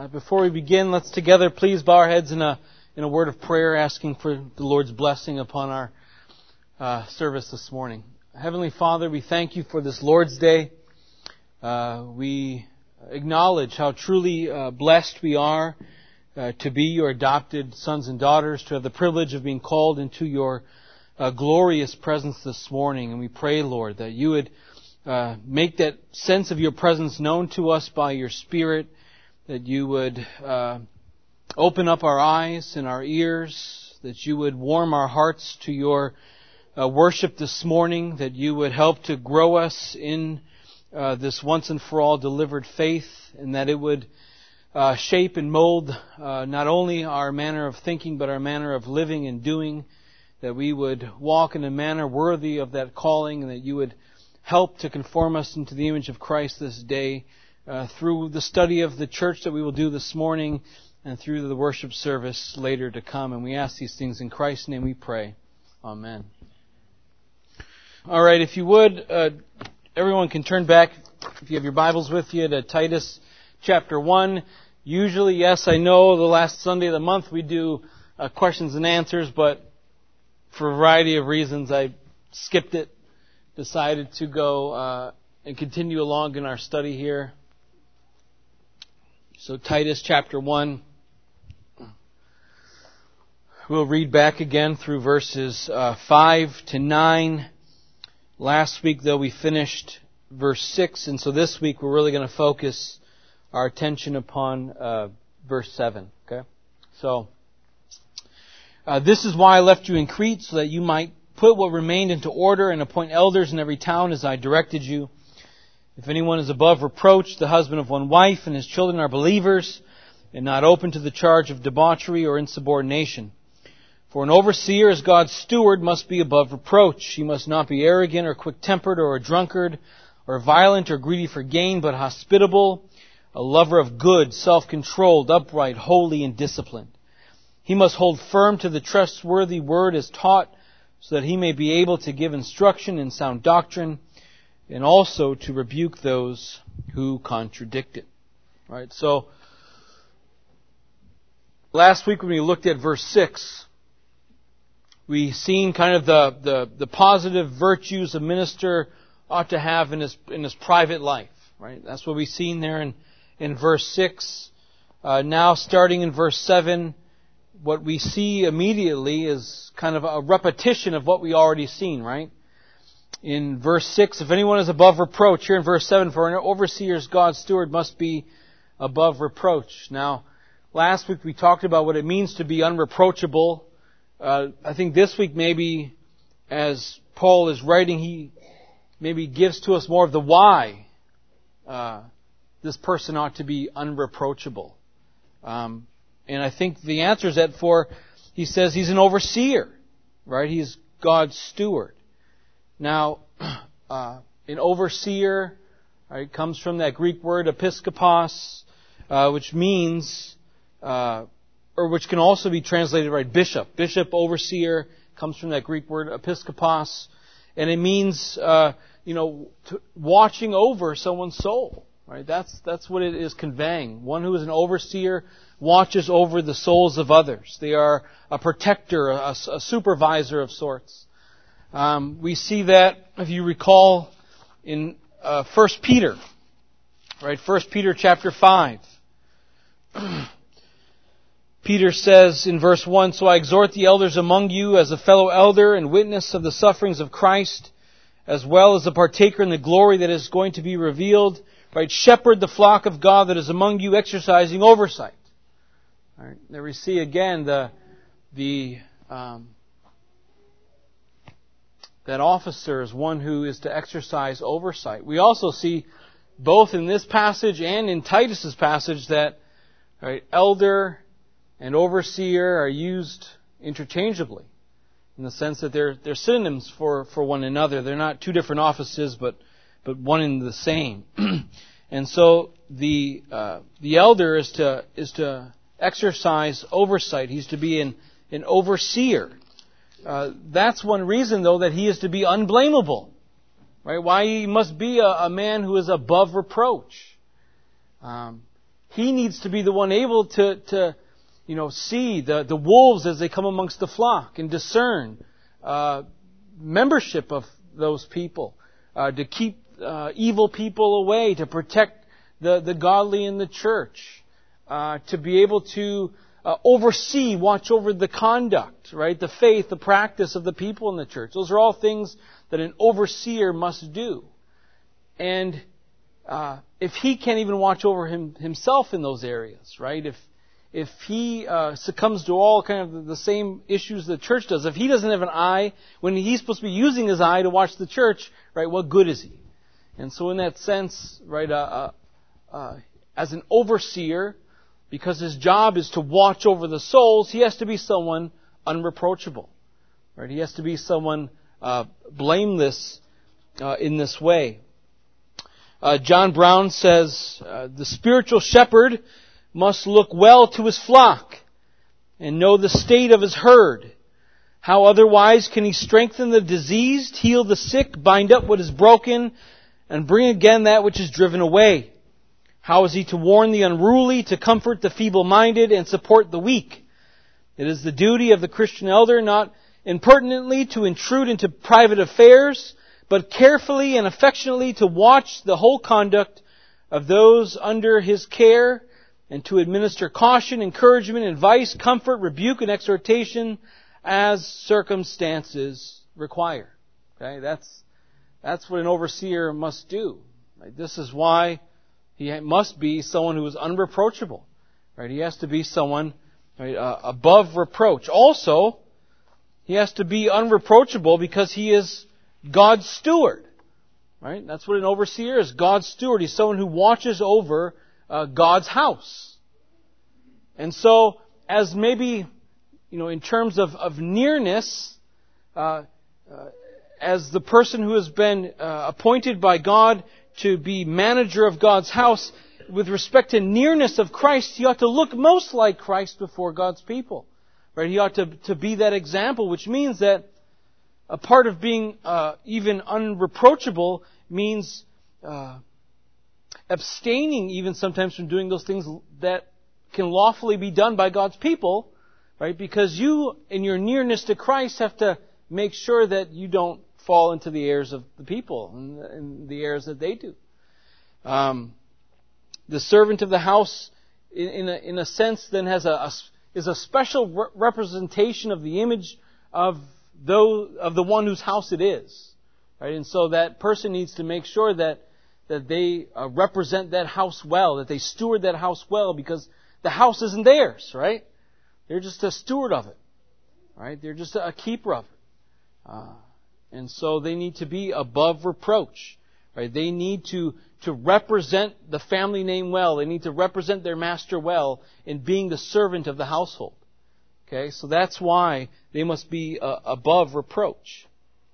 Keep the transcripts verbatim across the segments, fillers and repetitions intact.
Uh, before we begin, let's together please bow our heads in a in a word of prayer, asking for the Lord's blessing upon our uh, service this morning. Heavenly Father, we thank you for this Lord's Day. Uh, we acknowledge how truly uh, blessed we are uh, to be your adopted sons and daughters, to have the privilege of being called into your uh, glorious presence this morning. And we pray, Lord, that you would uh, make that sense of your presence known to us by your Spirit, that you would uh, open up our eyes and our ears, that you would warm our hearts to your uh, worship this morning, that you would help to grow us in uh, this once and for all delivered faith, and that it would uh, shape and mold uh, not only our manner of thinking, but our manner of living and doing, that we would walk in a manner worthy of that calling, and that you would help to conform us into the image of Christ this day, Uh, through the study of the church that we will do this morning and through the worship service later to come. And we ask these things in Christ's name we pray. Amen. All right, if you would, uh, everyone can turn back, if you have your Bibles with you, to Titus chapter one. Usually, yes, I know the last Sunday of the month we do uh, questions and answers, but for a variety of reasons I skipped it, decided to go uh, and continue along in our study here. So Titus chapter one, we'll read back again through verses uh, five to nine. Last week, though, we finished verse six, and so this week we're really going to focus our attention upon uh, verse seven. Okay, so uh, this is why I left you in Crete, so that you might put what remained into order and appoint elders in every town as I directed you. If anyone is above reproach, the husband of one wife, and his children are believers, and not open to the charge of debauchery or insubordination. For an overseer as God's steward must be above reproach. He must not be arrogant or quick-tempered or a drunkard or violent or greedy for gain, but hospitable, a lover of good, self-controlled, upright, holy, and disciplined. He must hold firm to the trustworthy word as taught, so that he may be able to give instruction in sound doctrine, and also to rebuke those who contradict it. All right, so last week when we looked at verse six, we seen kind of the, the, the positive virtues a minister ought to have in his in his private life. Right, that's what we've seen there in in verse six. Uh, now, starting in verse seven, what we see immediately is kind of a repetition of what we already seen. Right. In verse six, if anyone is above reproach, here in verse seven, for an overseer as God's steward must be above reproach. Now, last week we talked about what it means to be unreproachable. Uh, I think this week maybe, as Paul is writing, he maybe gives to us more of the why uh, this person ought to be unreproachable. Um, and I think the answer is that for, he says he's an overseer, right? He's God's steward. Now, uh, an overseer, right, comes from that Greek word episkopos, uh, which means, uh, or which can also be translated, right, bishop. Bishop, overseer, comes from that Greek word episkopos, and it means, uh, you know, to, watching over someone's soul, right? That's that's what it is conveying. One who is an overseer watches over the souls of others. They are a protector, a, a supervisor of sorts. Um, we see that, if you recall, in uh, First Peter, right? First Peter chapter five. Peter says in verse one, "So I exhort the elders among you as a fellow elder and witness of the sufferings of Christ, as well as a partaker in the glory that is going to be revealed. Right? Shepherd the flock of God that is among you, exercising oversight." All right. There we see again the the um, that officer is one who is to exercise oversight. We also see, both in this passage and in Titus's passage, that right, elder and overseer are used interchangeably, in the sense that they're they're synonyms for, for one another. They're not two different offices, but but one and the same. And so the uh, the elder is to is to exercise oversight. He's to be an an overseer. Uh, that's one reason, though, that he is to be unblameable. Right? Why he must be a, a man who is above reproach. Um, he needs to be the one able to, to you know, see the, the wolves as they come amongst the flock and discern uh, membership of those people, uh, to keep uh, evil people away, to protect the, the godly in the church, uh, to be able to uh, oversee, watch over the conduct, right? The faith, the practice of the people in the church. Those are all things that an overseer must do. And uh, if he can't even watch over him, himself in those areas, right? If if he uh, succumbs to all kind of the same issues the church does, if he doesn't have an eye when he's supposed to be using his eye to watch the church, right? What good is he? And so, in that sense, right, uh, uh, uh, as an overseer, because his job is to watch over the souls, he has to be someone unreproachable, right? He has to be someone uh, blameless uh, in this way. Uh, John Brown says, uh, the spiritual shepherd must look well to his flock and know the state of his herd. How otherwise can he strengthen the diseased, heal the sick, bind up what is broken, and bring again that which is driven away? How is he to warn the unruly, to comfort the feeble-minded, and support the weak? It is the duty of the Christian elder not impertinently to intrude into private affairs, but carefully and affectionately to watch the whole conduct of those under his care, and to administer caution, encouragement, advice, comfort, rebuke, and exhortation as circumstances require. Okay, that's that's what an overseer must do. Right? This is why he must be someone who is unreproachable. Right? He has to be someone right, uh, above reproach. Also, he has to be unreproachable because he is God's steward. Right? That's what an overseer is. God's steward. He's someone who watches over uh, God's house. And so, as maybe, you know, in terms of, of nearness, uh, uh, as the person who has been uh, appointed by God to be manager of God's house, with respect to nearness of Christ, he ought to look most like Christ before God's people. Right? He ought to, to be that example, which means that a part of being uh, even unreproachable means uh, abstaining even sometimes from doing those things that can lawfully be done by God's people, right? Because you, in your nearness to Christ, have to make sure that you don't fall into the errors of the people and, and the errors that they do. Um, the servant of the house, in, in, a, in a sense, then has a, a is a special re- representation of the image of those of the one whose house it is, right? And so that person needs to make sure that that they uh, represent that house well, that they steward that house well, because the house isn't theirs, right? They're just a steward of it, right? They're just a keeper of it. Uh, and so they need to be above reproach, right? They need to, to represent the family name well. They need to represent their master well in being the servant of the household. Okay, so that's why they must be uh, above reproach.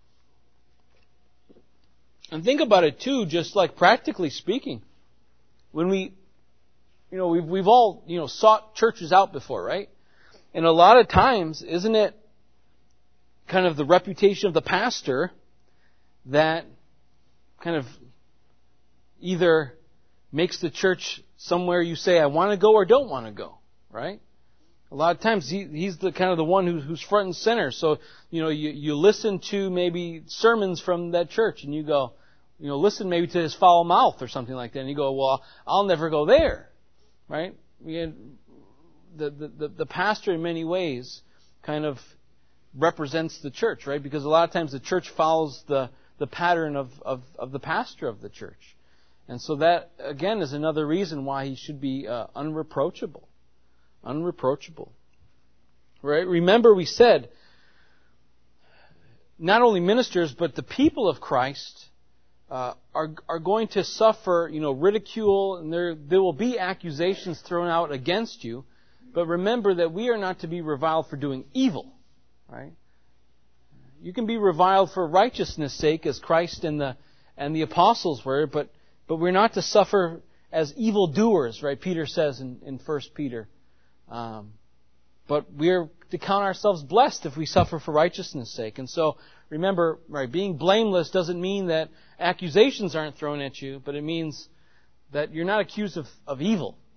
And think about it too, just like practically speaking. When we, you know, we've, we've all, you know, sought churches out before, right? And a lot of times, isn't it kind of the reputation of the pastor that kind of either makes the church somewhere you say, I want to go or don't want to go, right? A lot of times he, he's the kind of the one who, who's front and center. So, you know, you, you listen to maybe sermons from that church and you go, you know, listen maybe to his foul mouth or something like that. And you go, well, I'll never go there, right? We had, the, the, the, the pastor in many ways kind of represents the church, right? Because a lot of times the church follows the, the pattern of, of, of the pastor of the church. And so that, again, is another reason why he should be uh, unreproachable. Unreproachable. Right? Remember we said, not only ministers, but the people of Christ uh, are are going to suffer, you know, ridicule, and there there will be accusations thrown out against you. But remember that we are not to be reviled for doing evil. Right? You can be reviled for righteousness' sake, as Christ and the and the apostles were, but but we're not to suffer as evildoers, right? Peter says in, in First Peter. Um, but we're to count ourselves blessed if we suffer for righteousness' sake. And so, remember, right, being blameless doesn't mean that accusations aren't thrown at you, but it means that you're not accused of, of evil.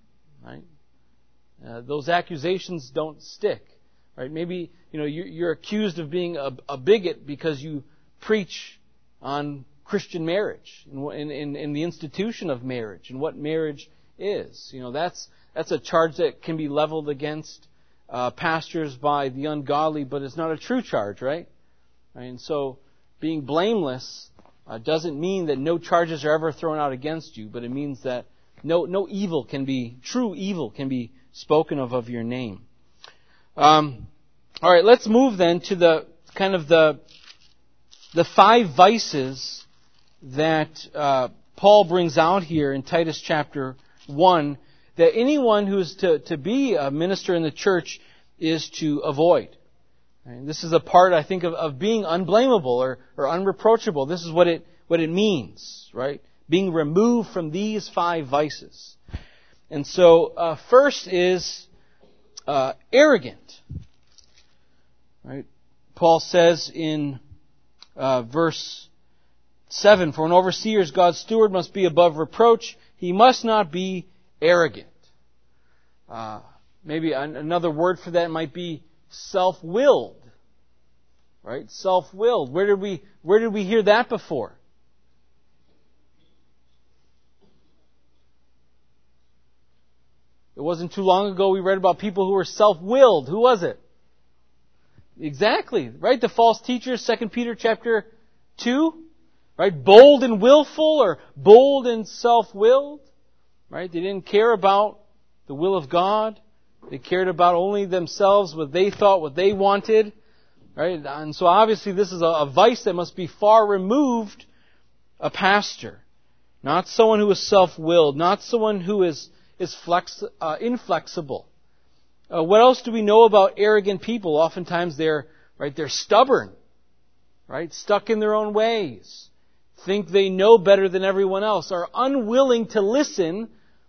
right? Uh, those accusations don't stick, right? Maybe, you know, you're, you're accused of being a, a bigot because you preach on Christian marriage and in, in the institution of marriage and what marriage is. You know, that's that's a charge that can be leveled against uh, pastors by the ungodly, but it's not a true charge, right? Right? And so, being blameless uh, doesn't mean that no charges are ever thrown out against you, but it means that no no evil can be true evil can be spoken of of your name. Um, all right, let's move then to the kind of the the five vices that uh, Paul brings out here in Titus chapter one, that anyone who is to, to be a minister in the church is to avoid. And this is a part, I think, of, of being unblameable or, or unreproachable. This is what it what it means, right? Being removed from these five vices. And so, uh, first is uh, arrogant. Right? Paul says in uh, verse seven, "For an overseer as God's steward must be above reproach. He must not be arrogant." Uh, maybe an, another word for that might be self-willed. Right? Self-willed. Where did we where did we hear that before? It wasn't too long ago we read about people who were self-willed. Who was it? Exactly. Right? The false teachers, Second Peter chapter two. Right? Bold and willful, or bold and self-willed. Right? They didn't care about the will of God. They cared about only themselves, what they thought, what they wanted. Right? And so obviously this is a, a vice that must be far removed a pastor. Not someone who is self-willed. Not someone who is, is flex, uh, inflexible. Uh, what else do we know about arrogant people? Oftentimes they're, right, they're stubborn. Right? Stuck in their own ways. Think they know better than everyone else. Are unwilling to listen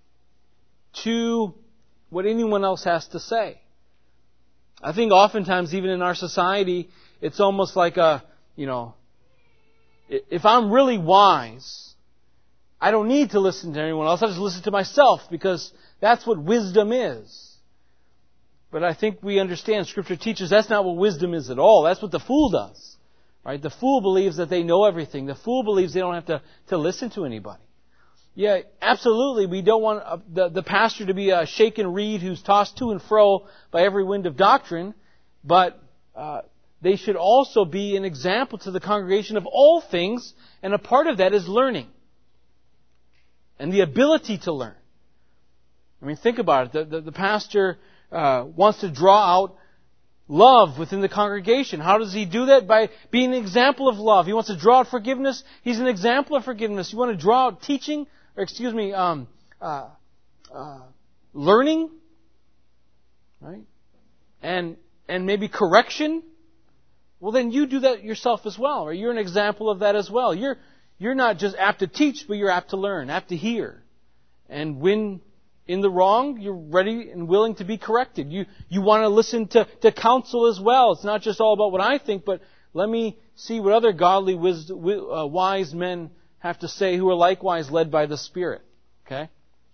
to what anyone else has to say. I think oftentimes, even in our society, it's almost like a, you know, if I'm really wise, I don't need to listen to anyone else. I just listen to myself because that's what wisdom is. But I think we understand, Scripture teaches that's not what wisdom is at all. That's what the fool does. Right? The fool believes that they know everything. The fool believes they don't have to, to listen to anybody. Yeah, absolutely. We don't want uh, the, the pastor to be a shaken reed who's tossed to and fro by every wind of doctrine, but uh, they should also be an example to the congregation of all things, and a part of that is learning and the ability to learn. I mean, think about it. The, the, the pastor uh, wants to draw out love within the congregation. How does he do that? By being an example of love. He wants to draw out forgiveness. He's an example of forgiveness. You want to draw out teaching, or excuse me, um, uh, uh, learning, right? And and maybe correction. Well, then you do that yourself as well, or you're an example of that as well. You're you're not just apt to teach, but you're apt to learn, apt to hear, and when in the wrong, you're ready and willing to be corrected. You you want to listen to, to counsel as well. It's not just all about what I think, but let me see what other godly, wisdom, uh, wise men have to say who are likewise led by the Spirit. Okay?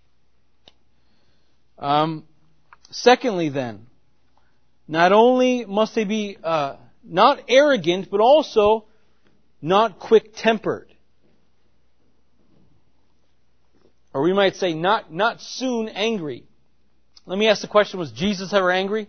Um, secondly then, not only must they be uh, not arrogant, but also not quick-tempered. Or we might say, not, not soon angry. Let me ask the question, was Jesus ever angry?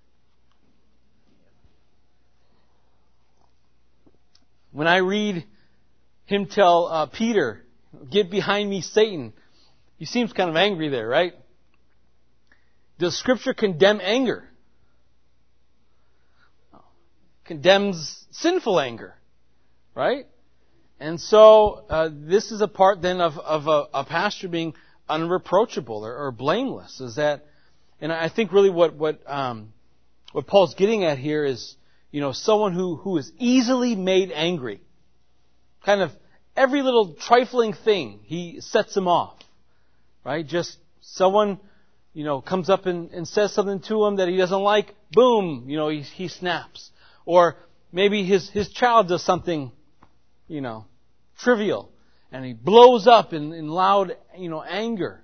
When I read him tell uh, Peter, "Get behind me, Satan," he seems kind of angry there, right? Does Scripture condemn anger? Condemns sinful anger, right? And so uh, this is a part then of, of a, a pastor being unreproachable or, or blameless. Is that, and I think really what what um, what Paul's getting at here is, you know, someone who who is easily made angry. Kind of every little trifling thing he sets him off, right? Just someone, you know, comes up and, and says something to him that he doesn't like. Boom, you know, he he snaps. Or maybe his his child does something, you know, trivial, and he blows up in, in loud, you know, anger.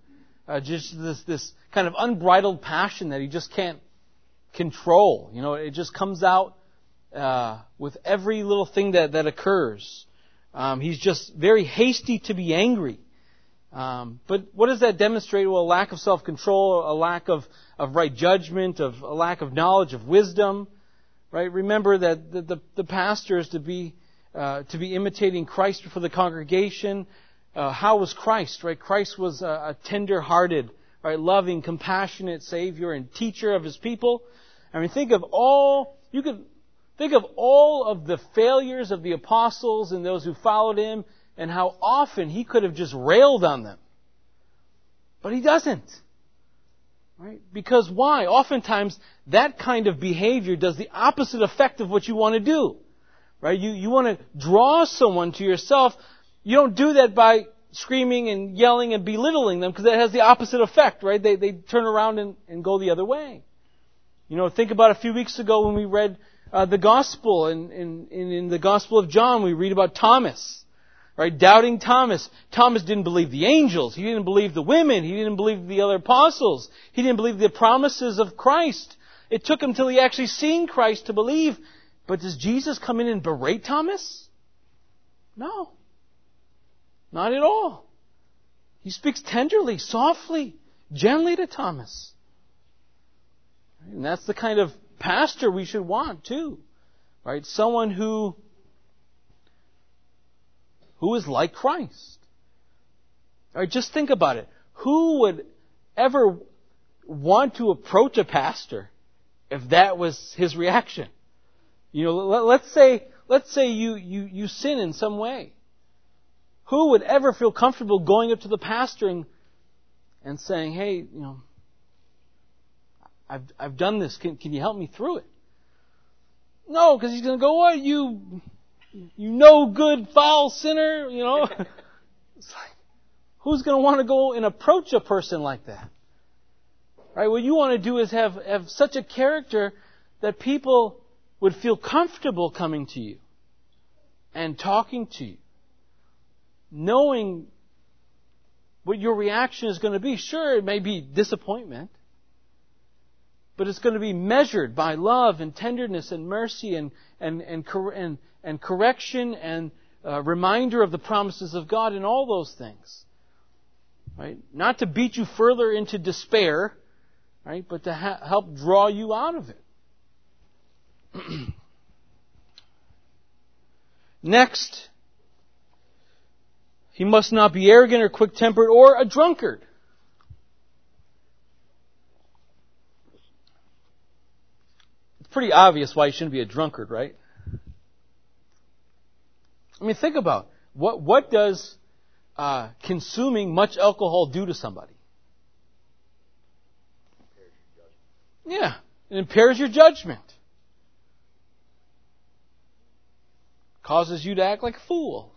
uh, just this this kind of unbridled passion that he just can't control. You know, it just comes out uh, with every little thing that that occurs. Um, he's just very hasty to be angry. Um, but what does that demonstrate? Well, a lack of self-control, a lack of, of right judgment, of a lack of knowledge, of wisdom. Right? Remember that the, the, the pastor is to be uh, to be imitating Christ before the congregation. Uh, how was Christ? Right? Christ was a, a tender-hearted, right, loving, compassionate Savior and teacher of His people. I mean, think of all you could think of all of the failures of the apostles and those who followed Him, and how often He could have just railed on them. But He doesn't. Right? Because why? Oftentimes, that kind of behavior does the opposite effect of what you want to do. Right? You, you want to draw someone to yourself. You don't do that by screaming and yelling and belittling them, because that has the opposite effect, right? They, they turn around and, and go the other way. You know, think about a few weeks ago when we read uh, the Gospel. In, in, in the Gospel of John, we read about Thomas. Right? Doubting Thomas. Thomas didn't believe the angels. He didn't believe the women. He didn't believe the other apostles. He didn't believe the promises of Christ. It took him till he actually seen Christ to believe. But does Jesus come in and berate Thomas? No. Not at all. He speaks tenderly, softly, gently to Thomas. And that's the kind of pastor we should want too. Right? Someone who Who is like Christ. All right, just think about it. Who would ever want to approach a pastor if that was his reaction? You know, let, let's say let's say you, you, you sin in some way. Who would ever feel comfortable going up to the pastor and, and saying, "Hey, you know, I've I've done this. Can can you help me through it?" No, because he's going to go, "What, you You no good, foul sinner," you know. It's like, who's going to want to go and approach a person like that? Right? What you want to do is have, have such a character that people would feel comfortable coming to you and talking to you, knowing what your reaction is going to be. Sure, it may be disappointment, but it's going to be measured by love and tenderness and mercy and and and and, and correction and uh, reminder of the promises of God and all those things. Right? Not to beat you further into despair, right? But to ha- help draw you out of it. Next, he must not be arrogant or quick-tempered or a drunkard. Pretty obvious why you shouldn't be a drunkard, right? I mean, think about it. what what does uh, consuming much alcohol do to somebody? Yeah, it impairs your judgment. Causes you to act like a fool.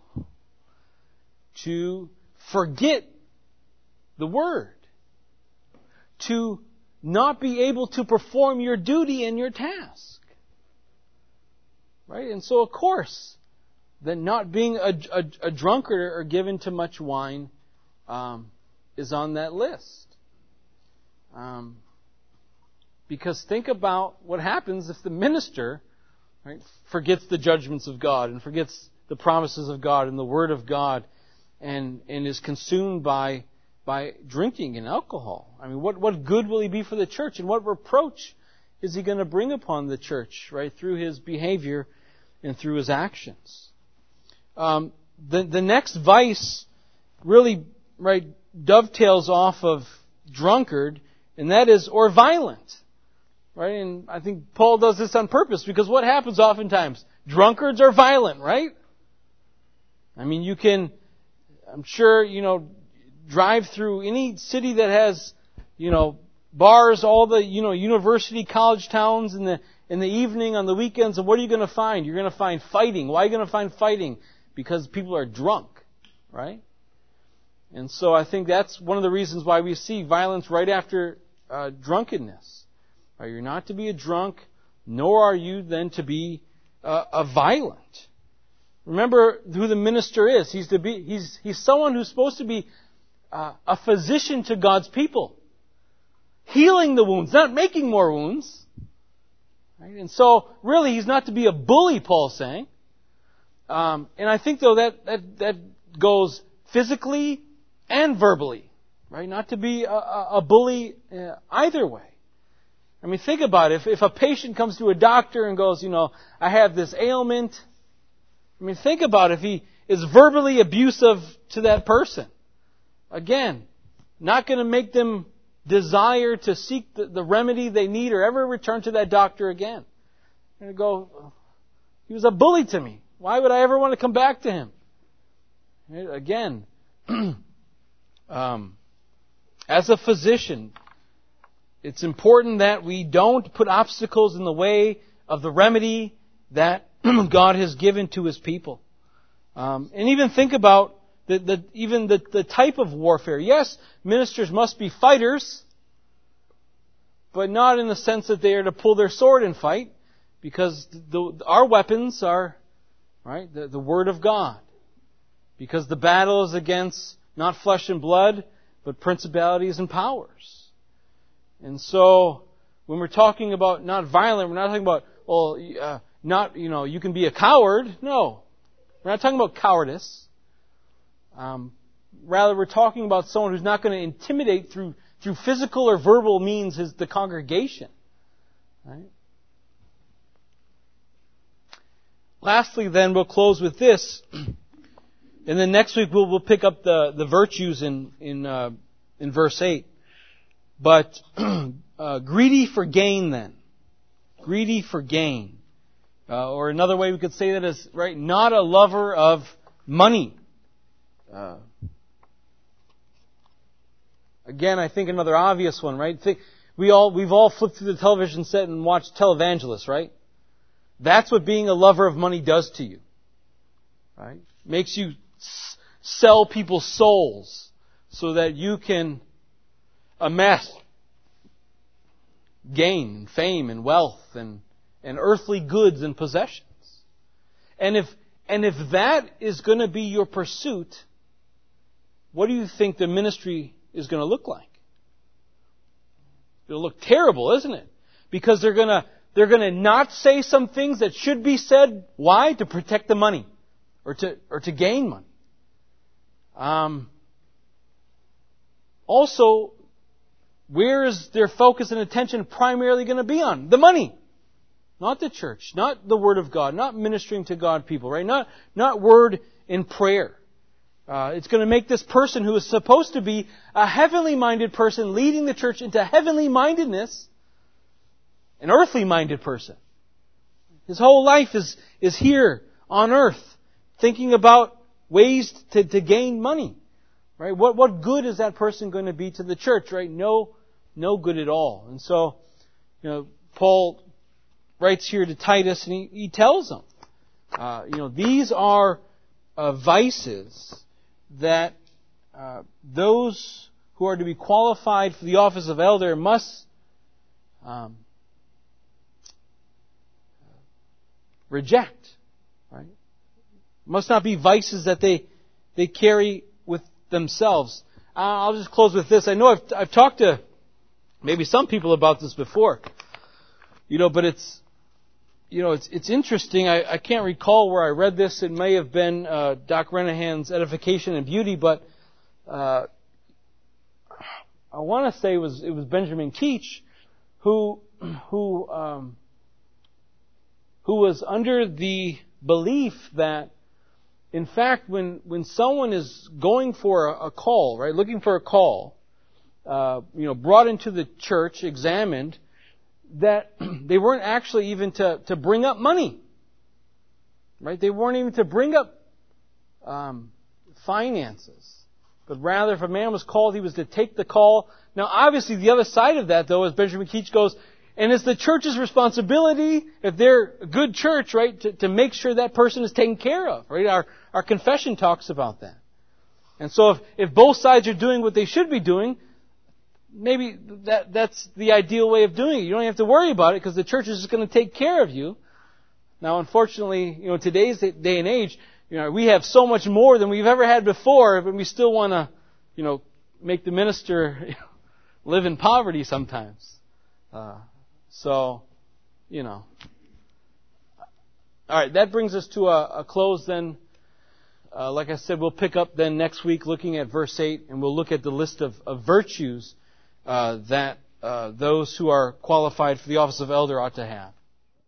To forget the Word. To not be able to perform your duty and your task. Right? And so, of course, that not being a, a, a drunkard or given to much wine um, is on that list. Um, because think about what happens if the minister, right, forgets the judgments of God and forgets the promises of God and the Word of God and, and is consumed by by drinking and alcohol. I mean, what, what good will he be for the church? And what reproach is he going to bring upon the church, right, through his behavior and through his actions? Um, the, the next vice really, right, dovetails off of drunkard, and that is, or violent. Right? And I think Paul does this on purpose, because what happens oftentimes? Drunkards are violent, right? I mean, you can, I'm sure, you know, drive through any city that has, you know, bars, all the, you know, university, college towns in the in the evening, on the weekends, and what are you going to find? You're going to find fighting. Why are you going to find fighting? Because people are drunk, right? And so I think that's one of the reasons why we see violence right after uh, drunkenness. Right? You're not to be a drunk, nor are you then to be uh, a violent. Remember who the minister is. He's to be. He's he's someone who's supposed to be uh, a physician to God's people. Healing the wounds, not making more wounds. Right? And so, really, He's not to be a bully, Paul's saying. Um, and I think, though, that, that, that goes physically and verbally. Right? Not to be a, a bully uh, either way. I mean, think about it. If, if a patient comes to a doctor and goes, you know, I have this ailment. I mean, think about it. If he is verbally abusive to that person. Again, not going to make them desire to seek the, the remedy they need or ever return to that doctor again. And go, he was a bully to me. Why would I ever want to come back to him? Again, um, as a physician, it's important that we don't put obstacles in the way of the remedy that God has given to His people. Um, and even think about the, the, even the, the type of warfare. Yes, ministers must be fighters, but not in the sense that they are to pull their sword and fight, because the, our weapons are, right, the, the Word of God. Because the battle is against not flesh and blood, but principalities and powers. And so, when we're talking about not violent, we're not talking about, well, uh, not, you know, you can be a coward. No. We're not talking about cowardice. Um, rather, we're talking about someone who's not going to intimidate through, through physical or verbal means his, the congregation. Right? Lastly, then, we'll close with this. And then next week we'll, we'll pick up the, the virtues in, in, uh, in verse eight. But uh, greedy for gain, then. Greedy for gain. Uh, or another way we could say that is, right, not a lover of money. Uh, again, I think another obvious one, right? Think, we all, we've all flipped through the television set and watched televangelists, right? That's what being a lover of money does to you. Right? Makes you s- sell people's souls so that you can amass gain, fame, and wealth, and, and earthly goods and possessions. And if, and if that is going to be your pursuit, what do you think the ministry is going to look like? It'll look terrible, isn't it? Because they're going to, they're going to not say some things that should be said. Why? To protect the money. Or to, or to gain money. Um, also, where is their focus and attention primarily going to be on? The money. Not the church. Not the Word of God. Not ministering to God people, right? Not, not word in prayer. Uh, it's going to make this person who is supposed to be a heavenly minded person leading the church into heavenly mindedness an earthly minded person. His whole life is, is here on earth, thinking about ways to, to gain money. Right? What, what good is that person going to be to the church? Right? No, no good at all. And so, you know, Paul writes here to Titus and he, he tells them, uh, you know, these are uh, vices that uh, those who are to be qualified for the office of elder must um, reject. Right? Must not be vices that they they carry with themselves. Uh, I'll just close with this. I know I've I've talked to maybe some people about this before, you know, but it's you know it's it's interesting. I, I can't recall where I read this. It may have been uh, Doc Renahan's Edification and Beauty, but uh, I want to say it was it was Benjamin Keach who who um, who was under the belief that, in fact, when, when someone is going for a, a call, right, looking for a call, uh, you know, brought into the church, examined, that they weren't actually even to, to bring up money. Right? They weren't even to bring up um, finances. But rather, if a man was called, he was to take the call. Now, obviously, the other side of that, though, as Benjamin Keach goes, and it's the church's responsibility, if they're a good church, right, to, to make sure that person is taken care of. Right? Our, our confession talks about that. And so if, if both sides are doing what they should be doing, maybe that that's the ideal way of doing it. You don't have to worry about it because the church is just going to take care of you. Now, unfortunately, you know, today's day and age, you know, we have so much more than we've ever had before, but we still want to, you know, make the minister live in poverty sometimes. Uh, so, you know. All right, that brings us to a, a close then. Uh, like I said, we'll pick up then next week looking at verse eight, and we'll look at the list of, of virtues uh, that uh, those who are qualified for the office of elder ought to have.